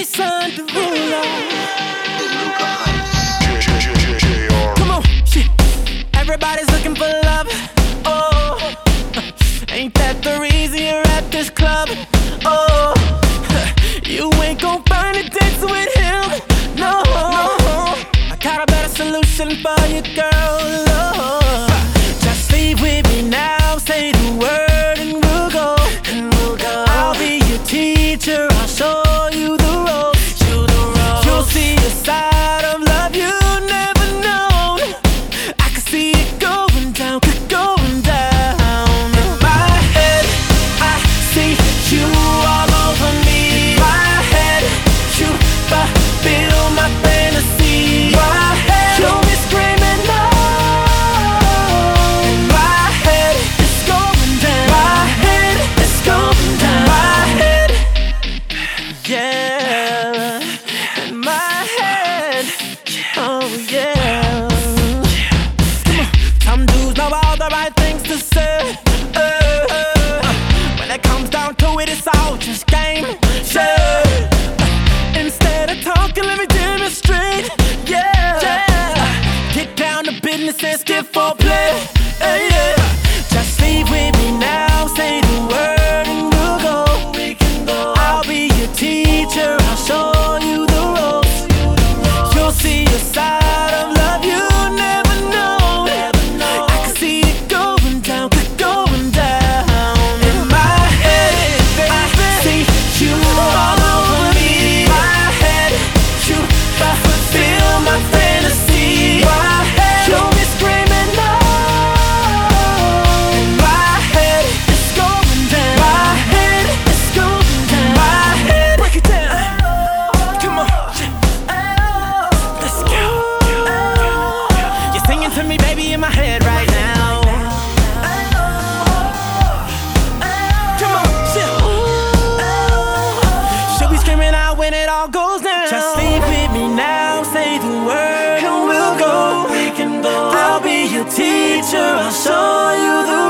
Jason Derulo. JR. Come on, shit. Everybody's looking for love. Oh, ain't that the reason you're at this club? Oh, you ain't gon' find a date with him. No, I got a better solution for you, girl. Oh, just leave with me now. Say the word and we'll go. I'll be your teacher. I'll show you the ropes. You'll see a side of love you never known. I can see it going down, going down. In my head, I see you all over me. My head, you fulfill my fantasy. My head, you'll be screaming no. In my head, it's going down. My head, it's going down. My head, yeah. In my head, oh yeah. Some dudes know all the right things to say. When it comes down to it, it's all just game. Yeah. Instead of talking, let me demonstrate. Yeah. Get down to business and skip foreplay. Yeah. Just leave with me now. Say the word and we'll go. I'll be your teacher. I'll show you the ropes. You'll see a side of love you never know. I can see it going down, going down. In my head, I see you all over me. My head, you fulfill my fantasy. My head, you'll be screaming no. In my head, it's going down. My head, it's going down. My head, break it down. Come on, let's go. You're singing to me, baby, in my head right now. Come on, chill. She'll be screaming out when it all goes down. Just leave with me now, say the word and we'll go. I'll be your teacher, I'll show you the